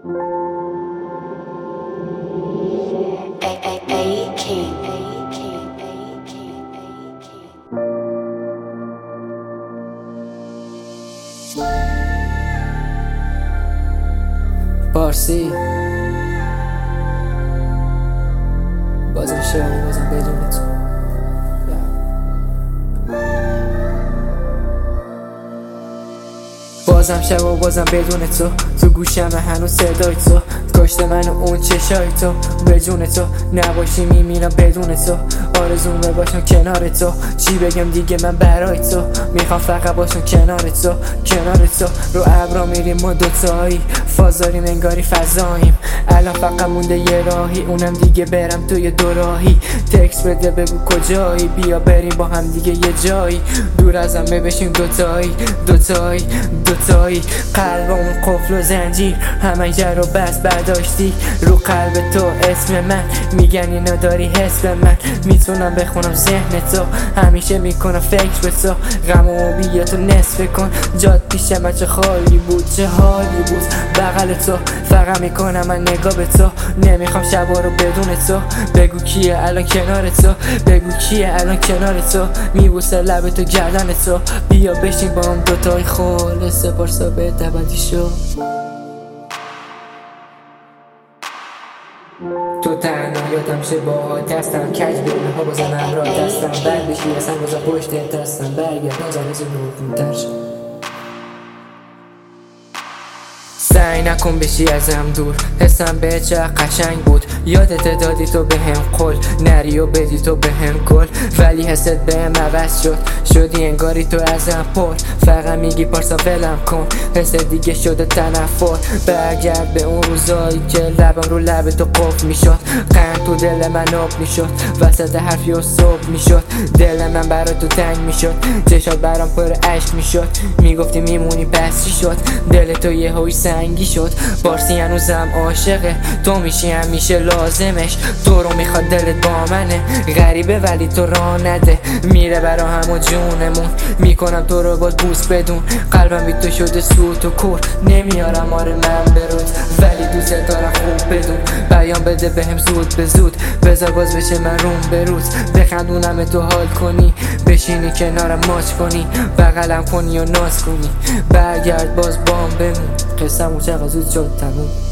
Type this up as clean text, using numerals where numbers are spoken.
پارسی بازم شب بازم بدون تو بازم شب و بازم بدون تو گوشم هنوز صدای تو کشته من و اون چشای تو به جون تو نباشی میمیرم بدون تو آرزومه باشم کنار تو چی بگم دیگه من برای تو میخوام فقط باشم کنار تو رو ابرا میریم ما دوتایی فازاریم انگاری فضاییم الان فقط مونده یه راهی اونم دیگه برم توی دو راهی تکس بده بگو کجایی بیا بریم با هم دیگه یه جایی دور از همه بشیم دوتایی قلبمون قفل و زنجیر همه رو بس برداشتی رو قلب تو اسم من میگن اینا داری حس به من میتونم بخونم ذهن تو همیشه میکنم فکر به تو غمو بیا تو نصف کن جاد پیشم چه خالی بود چه حالی بود بغل تو فقط میکنم من نگاه به تو نمیخوام شبا رو بدون تو بگو کیه الان کنار تو میبوسه لب تو گردن تو بیا بشین با هم دوتای خالص پارسا به تبدی شو تو تنهایاتم شه با دستم کج بیرونه ها بازم همراه دستم بر بشی اصلا بازم پشت دستم برگرد نازم از نورتون تر سعی نکن بشی ازم دور حسم به چه قشنگ بود یادت دادی تو بهم قول نری و بدی تو بهم گل ولی حست بهم عوض شدی انگاری تو ازم پر فقط میگی پارسا ولم کن حس دیگه شده تنفر برگرد به اون روزایی که لبم رو لب تو قفل میشد قند تو دل من آب میشد وسط حرفی و صبح میشد دل من برا تو تنگ میشد چشات برام پر اشک میشد میگفتی میمونی پس چی شد دل تو یه هوی سنگی شد پارسی هنوزم عاشقه تو میشی همیشه لازمش تو رو میخواد دلت با منه غریبه ولی تو راه نده میره برا همو جونمون میکنم تو رو باز بوس بدون قلبم بی تو شده سوت و کور نمیارم آره من برود ولی دوست دارم خوب بدون بیان بده بهم زود به زود بذار باز بشه من روم بروز بخندونم تو حال کنی بشینی کنارم ماچ کنی بغلم کنی و ناز کنی برگرد باز بام بمون قصه‌مون چقدر زود شد تموم